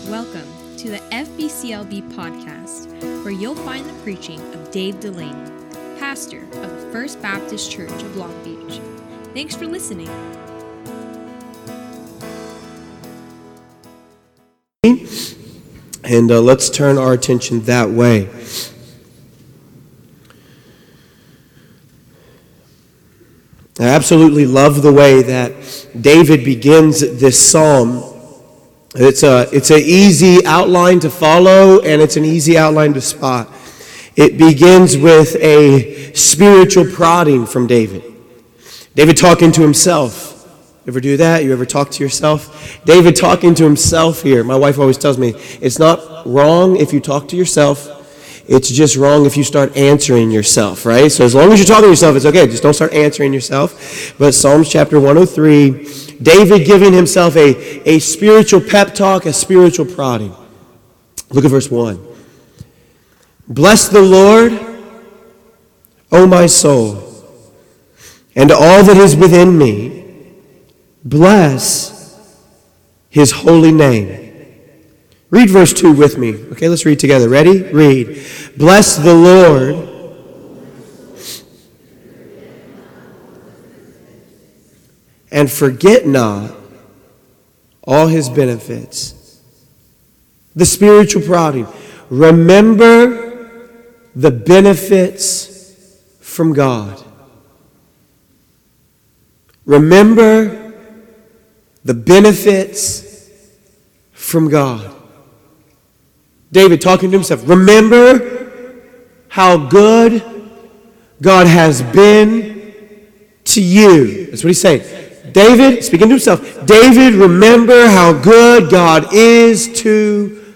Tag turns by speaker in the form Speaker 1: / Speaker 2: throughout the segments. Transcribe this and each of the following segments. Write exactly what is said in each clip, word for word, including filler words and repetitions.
Speaker 1: Welcome to the F B C L B podcast, where you'll find the preaching of Dave Delaney, pastor of the First Baptist Church of Long Beach. Thanks for listening.
Speaker 2: And uh, let's turn our attention that way. I absolutely love the way that David begins this psalm. It's a it's an easy outline to follow, and it's an easy outline to spot. It begins with a spiritual prodding from David. David talking to himself. You ever do that? You ever talk to yourself? David talking to himself here. My wife always tells me, it's not wrong if you talk to yourself. It's just wrong if you start answering yourself, right? So as long as you're talking to yourself, it's okay. Just don't start answering yourself. But Psalms chapter one oh three, David giving himself a, a spiritual pep talk, a spiritual prodding. Look at verse one. Bless the Lord, O my soul, and all that is within me. Bless his holy name. Read verse two with me. Okay, let's read together. Ready? Read. Bless the Lord. And forget not all his benefits. The spiritual prodding. Remember the benefits from God. Remember the benefits from God. David talking to himself. Remember how good God has been to you. That's what he's saying. David, speaking to himself, David, remember how good God is to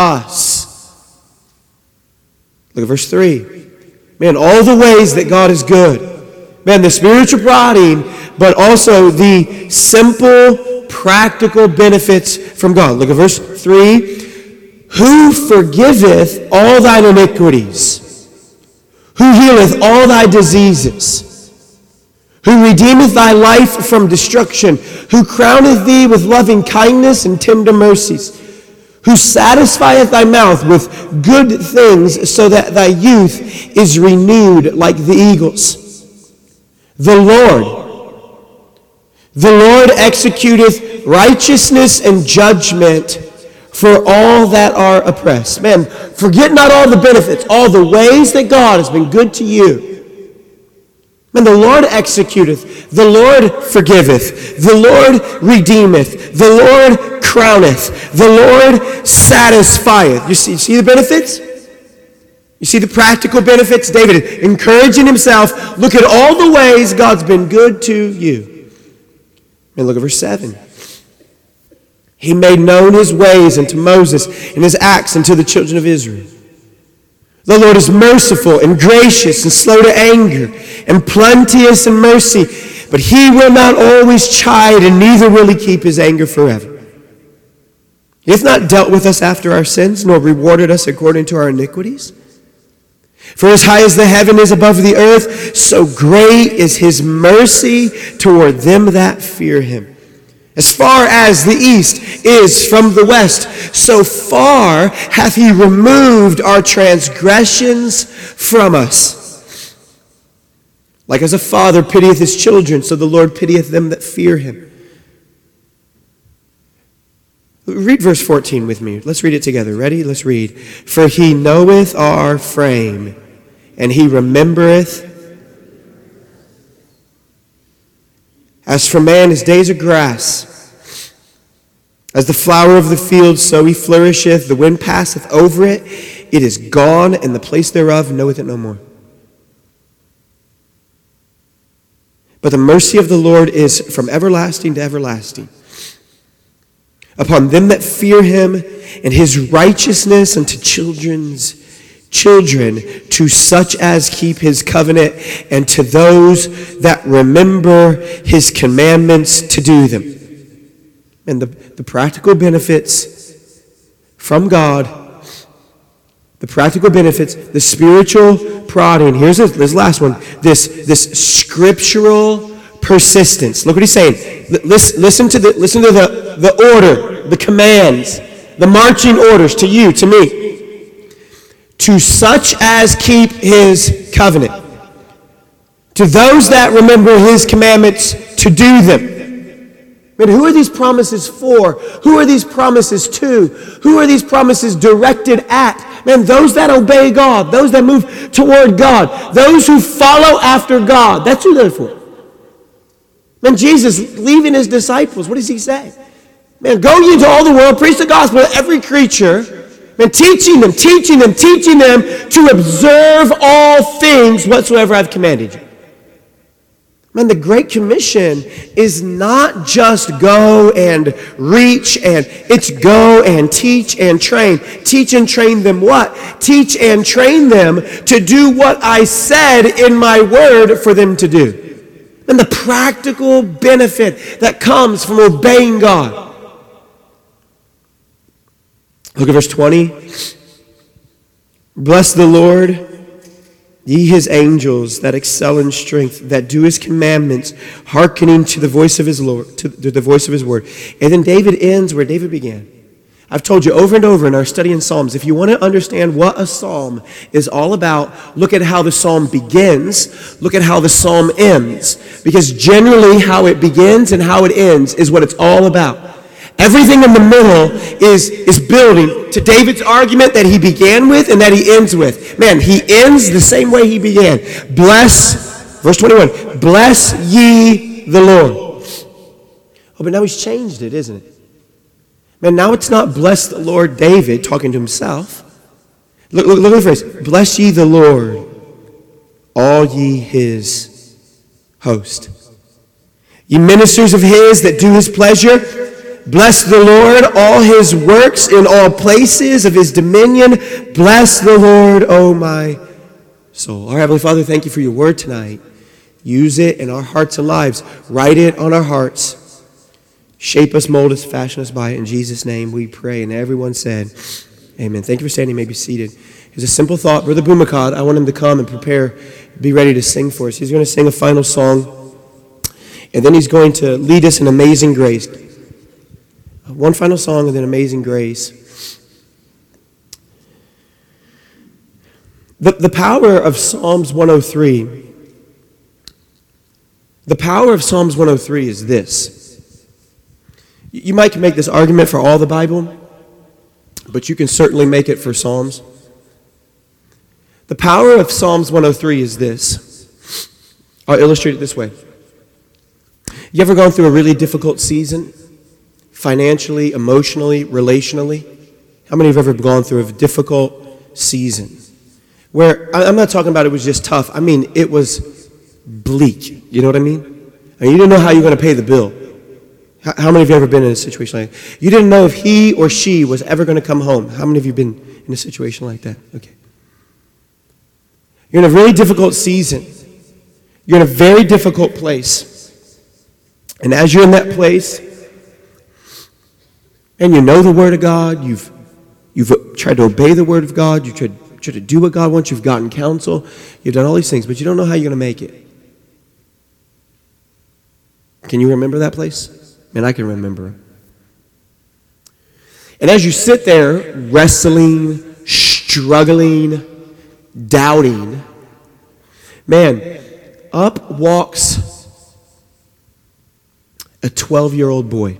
Speaker 2: us. Look at verse three. Man, all the ways that God is good. Man, the spiritual prodding, but also the simple, practical benefits from God. Look at verse three. Who forgiveth all thine iniquities? Who healeth all thy diseases? Who redeemeth thy life from destruction? Who crowneth thee with loving kindness and tender mercies? Who satisfieth thy mouth with good things, so that thy youth is renewed like the eagles? The Lord, the Lord executeth righteousness and judgment for all that are oppressed. Man, forget not all the benefits, all the ways that God has been good to you. Man, the Lord executeth, the Lord forgiveth, the Lord redeemeth, the Lord crowneth, the Lord satisfieth. You see, you see the benefits? You see the practical benefits? David encouraging himself, look at all the ways God's been good to you. And look at verse seven. He made known his ways unto Moses, and his acts unto the children of Israel. The Lord is merciful and gracious and slow to anger and plenteous in mercy, but he will not always chide, and neither will he keep his anger forever. He hath not dealt with us after our sins, nor rewarded us according to our iniquities. For as high as the heaven is above the earth, so great is his mercy toward them that fear him. As far as the east is from the west, so far hath he removed our transgressions from us. Like as a father pitieth his children, so the Lord pitieth them that fear him. Read verse fourteen with me. Let's read it together. Ready? Let's read. For he knoweth our frame, and he remembereth. As for man, his days are grass. As the flower of the field, so he flourisheth. The wind passeth over it. It is gone, and the place thereof knoweth it no more. But the mercy of the Lord is from everlasting to everlasting upon them that fear him, and his righteousness unto children's children, to such as keep his covenant, and to those that remember his commandments to do them. And the, the practical benefits from God, the practical benefits, the spiritual prodding. Here's this, this last one. This, this scriptural persistence. Look what he's saying. Listen, listen to the listen to the, the order, the commands. the marching orders to you, to me. To such as keep his covenant. To those that remember his commandments to do them. Man, who are these promises for? Who are these promises to? Who are these promises directed at? Man, those that obey God, those that move toward God, those who follow after God. That's who they're for. Man, Jesus, leaving his disciples, what does he say? Man, go ye into all the world, preach the gospel to every creature, man, teaching them, teaching them, teaching them to observe all things whatsoever I've commanded you. Man, the Great Commission is not just go and reach, and it's go and teach and train. Teach and train them what? Teach and train them to do what I said in my word for them to do. And the practical benefit that comes from obeying God. Look at verse twenty. Bless the Lord, ye his angels that excel in strength, that do his commandments, hearkening to the voice of his Lord, to the voice of his word. And then David ends where David began. I've told you over and over in our study in Psalms, if you want to understand what a psalm is all about, look at how the psalm begins, look at how the psalm ends. Because generally how it begins and how it ends is what it's all about. Everything in the middle is, is building to David's argument that he began with and that he ends with. Man, he ends the same way he began. Bless, verse twenty-one, bless ye the Lord. Oh, but now he's changed it, isn't it? Man, now it's not bless the Lord David talking to himself. Look, look, look at the phrase. Bless ye the Lord, all ye his host. Ye ministers of his that do his pleasure. Bless the Lord, all his works in all places of his dominion. Bless the Lord, O my soul. Our Heavenly Father, thank you for your word tonight. Use it in our hearts and lives. Write it on our hearts. Shape us, mold us, fashion us by it. In Jesus' name we pray. And everyone said, amen. Thank you for standing. You may be seated. Here's a simple thought. Brother Bumacad, I want him to come and prepare, be ready to sing for us. He's going to sing a final song. And then he's going to lead us in Amazing Grace. One final song and then Amazing Grace. The, the power of Psalms one oh three, the power of Psalms one oh three is this. You might make this argument for all the Bible, but you can certainly make it for Psalms. The power of Psalms one oh three is this. I'll illustrate it this way. You ever gone through a really difficult season? Financially, emotionally, relationally? How many have ever gone through a difficult season? Where, I'm not talking about it was just tough. I mean, it was bleak. You know what I mean? And you didn't know how you're going to pay the bill. How many of you have ever been in a situation like that? You didn't know if he or she was ever going to come home. How many of you have been in a situation like that? Okay. You're in a really difficult season. You're in a very difficult place. And as you're in that place, and you know the Word of God, you've, you've tried to obey the Word of God, you've tried, tried to do what God wants, you've gotten counsel, you've done all these things, but you don't know how you're going to make it. Can you remember that place? Man, I can remember. And as you sit there wrestling, struggling, doubting, man, up walks a twelve-year-old boy.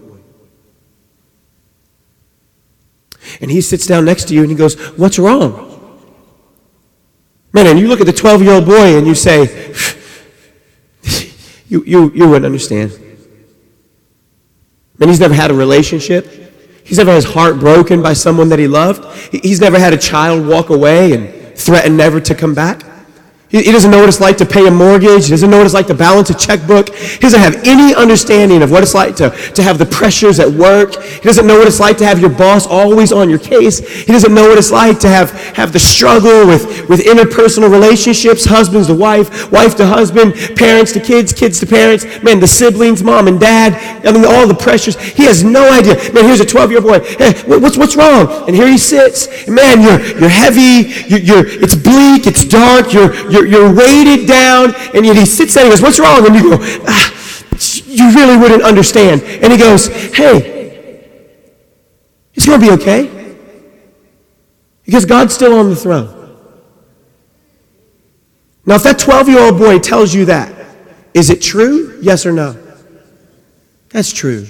Speaker 2: And he sits down next to you and he goes, what's wrong? Man, and you look at the twelve-year-old boy and you say, you, you, you wouldn't understand. Man, he's never had a relationship. He's never had his heart broken by someone that he loved. He's never had a child walk away and threaten never to come back. He doesn't know what it's like to pay a mortgage. He doesn't know what it's like to balance a checkbook. He doesn't have any understanding of what it's like to, to have the pressures at work. He doesn't know what it's like to have your boss always on your case. He doesn't know what it's like to have, have the struggle with, with interpersonal relationships, husbands to wife, wife to husband, parents to kids, kids to parents, man, the siblings, mom and dad, I mean, all the pressures. He has no idea. Man, here's a twelve-year-old boy. Hey, what's, what's wrong? And here he sits. And man, you're, you're heavy. You're, you're, it's bleak. It's dark. You're, you're You're weighted down, and yet he sits there and he goes, what's wrong? And you go, ah, you really wouldn't understand. And he goes, hey, It's going to be okay. Because God's still on the throne. Now, if that twelve-year-old boy tells you that, is it true? Yes or no? That's true.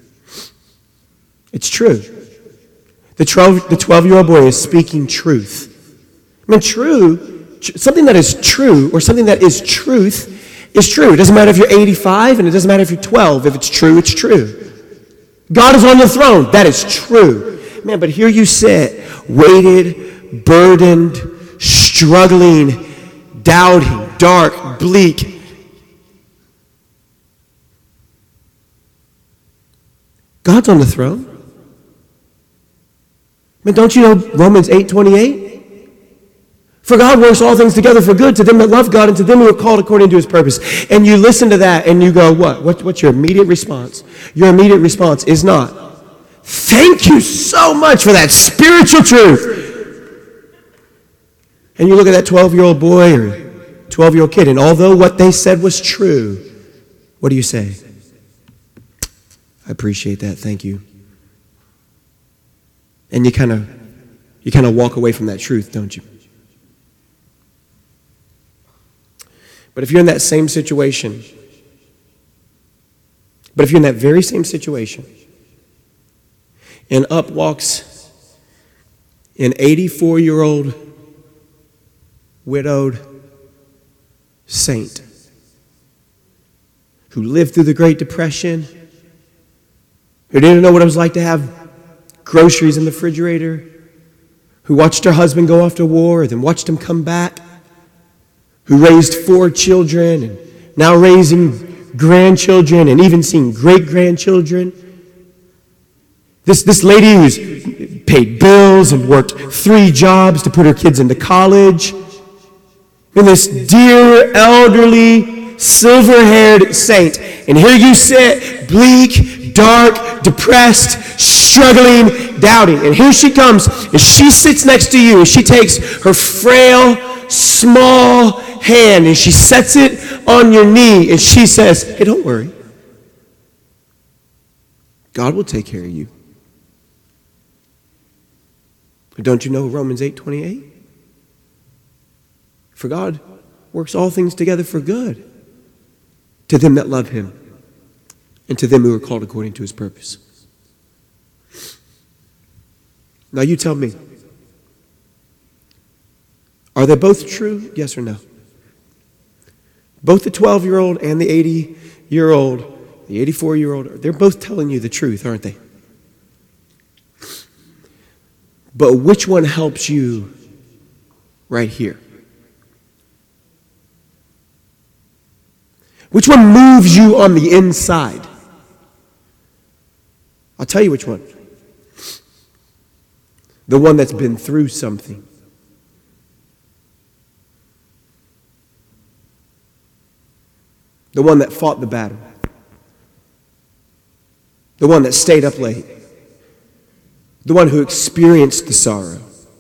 Speaker 2: It's true. The twelve, the twelve-year-old boy is speaking truth. I mean, true, something that is true or something that is truth is true. It doesn't matter if you're eighty-five and it doesn't matter if you're twelve. If it's true, it's true. God is on the throne. That is true. Man, but here you sit, weighted, burdened, struggling, doubting, dark, bleak. God's on the throne. Man, don't you know Romans eight twenty-eight? For God works all things together for good to them that love God and to them who are called according to his purpose. And you listen to that and you go, what? what? What's your immediate response? Your immediate response is not, thank you so much for that spiritual truth. And you look at that twelve-year-old boy or twelve-year-old kid, and although what they said was true, what do you say? I appreciate that, thank you. And you kind of you kind of walk away from that truth, don't you? But if you're in that same situation, but if you're in that very same situation, and up walks an eighty-four-year-old widowed saint who lived through the Great Depression, who didn't know what it was like to have groceries in the refrigerator, who watched her husband go off to war, then watched him come back, who raised four children and now raising grandchildren and even seeing great-grandchildren. This, this lady who's paid bills and worked three jobs to put her kids into college. And this dear, elderly, silver-haired saint. And here you sit, bleak, dark, depressed, struggling, doubting. And here she comes, and she sits next to you, and she takes her frail, small hand, and she sets it on your knee, and she says, hey, don't worry. God will take care of you. Don't you know Romans eight twenty-eight? For God works all things together for good to them that love him and to them who are called according to his purpose. Now you tell me, are they both true? Yes or no? Both the twelve-year-old and the eighty-year-old, the eighty-four-year-old, they're both telling you the truth, aren't they? But which one helps you right here? Which one moves you on the inside? I'll tell you which one. The one that's been through something. The one that fought the battle. The one that stayed up late. The one who experienced the sorrow.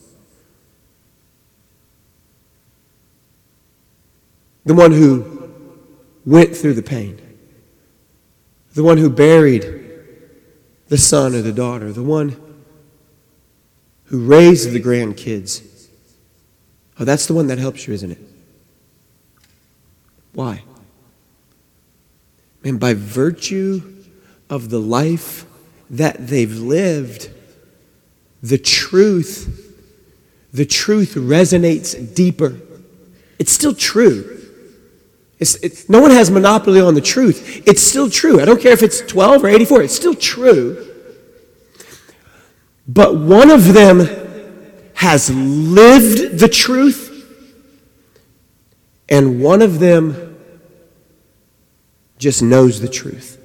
Speaker 2: The one who went through the pain. The one who buried the son or the daughter. The one who raised the grandkids. Oh, that's the one that helps you, isn't it? Why? And by virtue of the life that they've lived, the truth, the truth resonates deeper. It's still true. It's, it, no one has monopoly on the truth. It's still true. I don't care if it's twelve or eighty-four. It's still true. But one of them has lived the truth, and one of them just knows the truth.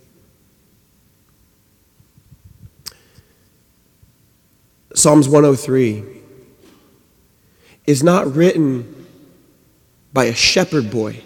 Speaker 2: Psalms one oh three is not written by a shepherd boy.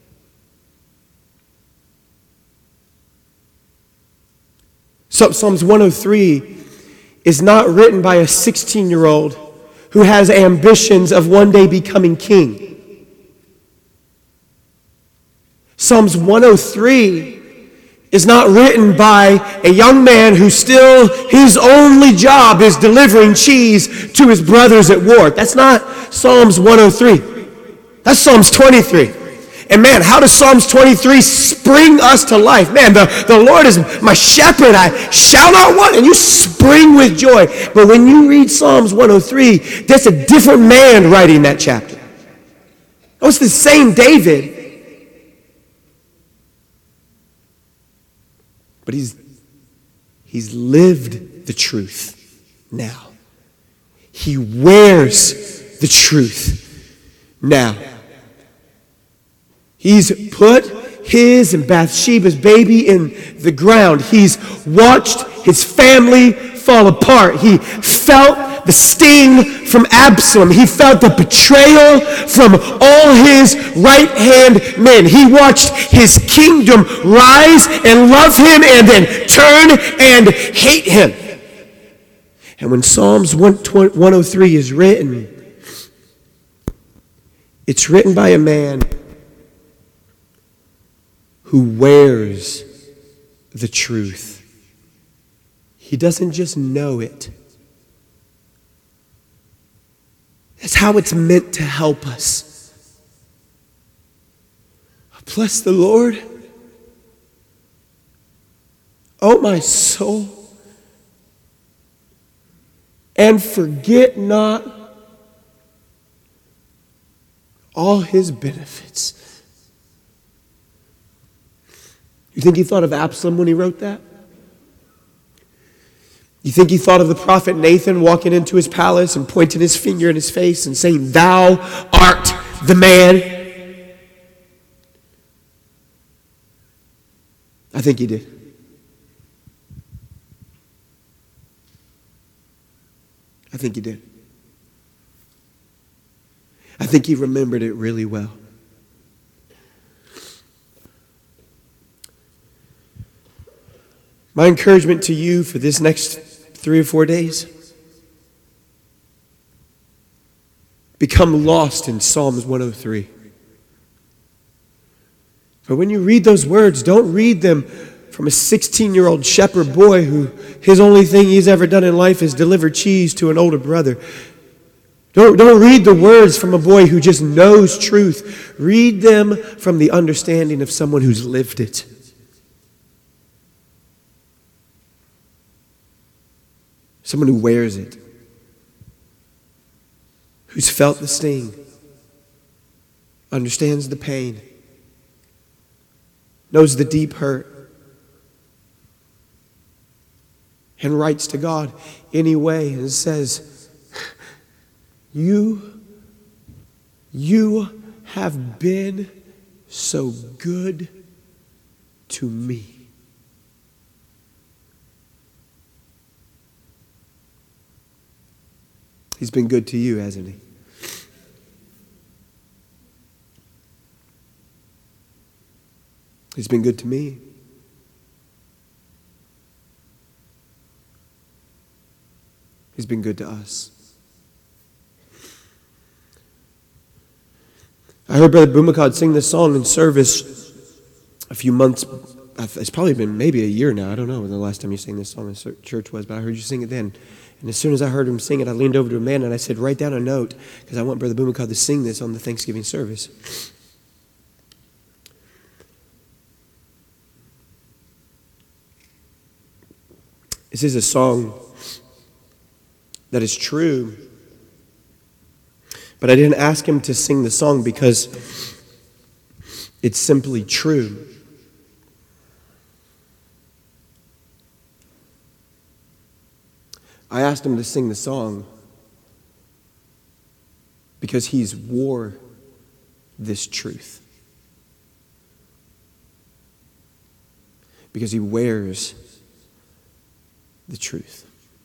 Speaker 2: So Psalms one oh three is not written by a sixteen-year-old who has ambitions of one day becoming king. Psalms one oh three is not written by a young man who still, his only job is delivering cheese to his brothers at war. That's not Psalms one oh three. That's Psalms twenty-three. And man, how does Psalms twenty-three spring us to life? Man, the, the Lord is my shepherd. I shall not want. And you spring with joy. But when you read Psalms one oh three, that's a different man writing that chapter. Oh, it's the same David. But he's, he's lived the truth now. He wears the truth now. He's put his and Bathsheba's baby in the ground. He's watched his family fall apart. He felt the sting from Absalom. He felt the betrayal from all his right-hand men. He watched his kingdom rise and love him and then turn and hate him. And when Psalms one oh three is written, it's written by a man who wears the truth. He doesn't just know it. That's how it's meant to help us. Bless the Lord, oh my soul, and forget not all his benefits. You think he thought of Absalom when he wrote that? You think he thought of the prophet Nathan walking into his palace and pointing his finger in his face and saying, "Thou art the man"? I think he did. I think he did. I think he remembered it really well. My encouragement to you for this next three or four days, become lost in Psalms one oh three. But when you read those words, don't read them from a sixteen-year-old shepherd boy who his only thing he's ever done in life is deliver cheese to an older brother. Don't, don't read the words from a boy who just knows truth. Read them from the understanding of someone who's lived it. Someone who wears it, who's felt the sting, understands the pain, knows the deep hurt, and writes to God anyway and says, You, you have been so good to me. He's been good to you, hasn't he? He's been good to me. He's been good to us. I heard Brother Bumacod sing this song in service a few months. It's probably been maybe a year now. I don't know when the last time you sang this song in church was, but I heard you sing it then. And as soon as I heard him sing it, I leaned over to a man and I said, write down a note because I want Brother Bumacod to sing this on the Thanksgiving service. This is a song that is true, but I didn't ask him to sing the song because it's simply true. I asked him to sing the song because he's wore this truth. Because he wears the truth.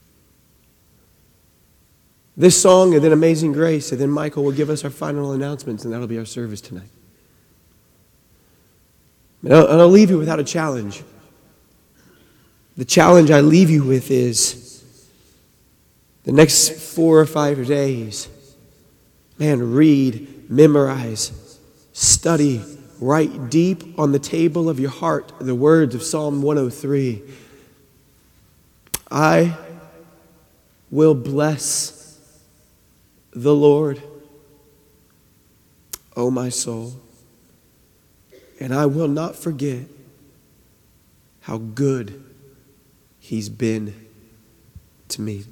Speaker 2: This song and then Amazing Grace, and then Michael will give us our final announcements, and that'll be our service tonight. And I'll, and I'll leave you without a challenge. The challenge I leave you with is the next four or five days, man, read, memorize, study, write deep on the table of your heart the words of Psalm one oh three. I will bless the Lord, O my soul, and I will not forget how good He's been to me.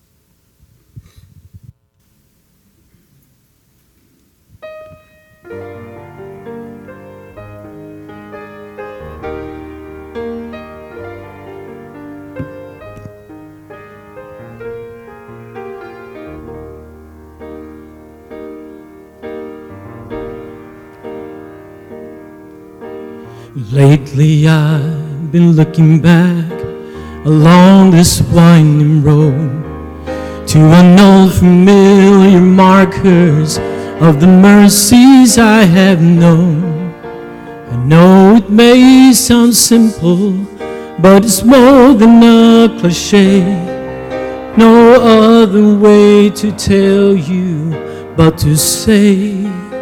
Speaker 3: Lately I've been looking back along this winding road to an old familiar markers of the mercies I have known. I know it may sound simple, but it's more than a cliche. No other way to tell you but to say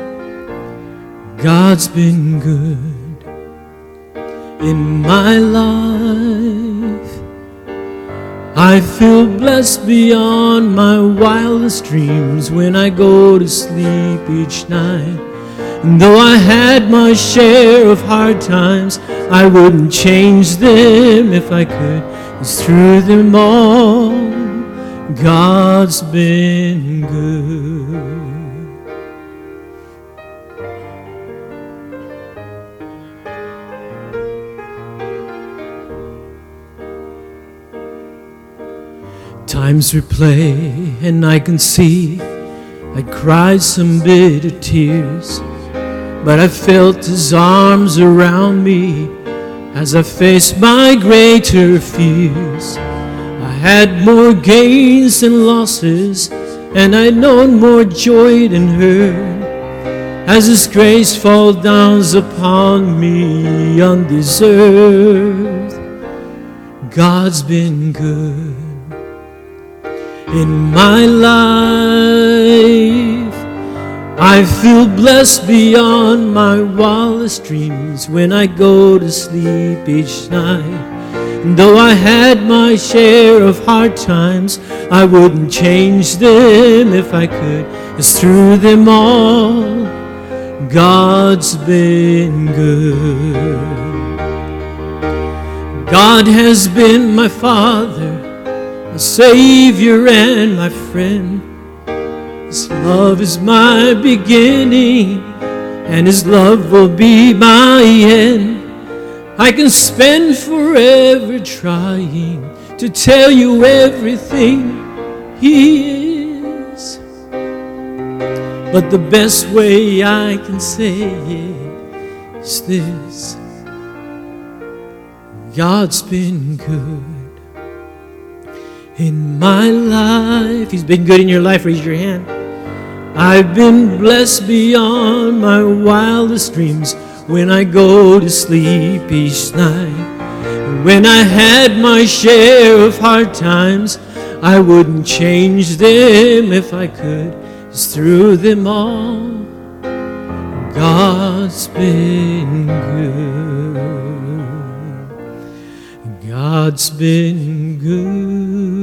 Speaker 3: God's been good in my life. I feel blessed beyond my wildest dreams when I go to sleep each night. And though I had my share of hard times, I wouldn't change them if I could. 'Cause through them all, God's been good. Times replay and I can see I cried some bitter tears, but I felt His arms around me as I faced my greater fears. I had more gains than losses, and I known more joy than hurt, as His grace falls down upon me undeserved. God's been good in my life. I feel blessed beyond my wildest dreams when I go to sleep each night. And though I had my share of hard times, I wouldn't change them if I could. 'Cause through them all, God's been good. God has been my Father, my Savior and my friend. His love is my beginning, and His love will be my end. I can spend forever trying to tell you everything He is, but the best way I can say it is this: God's been good in my life. He's been good in your life. Raise your hand. I've been blessed beyond my wildest dreams when I go to sleep each night. When I had my share of hard times, I wouldn't change them if I could. 'Cause through them all, God's been good. God's been good.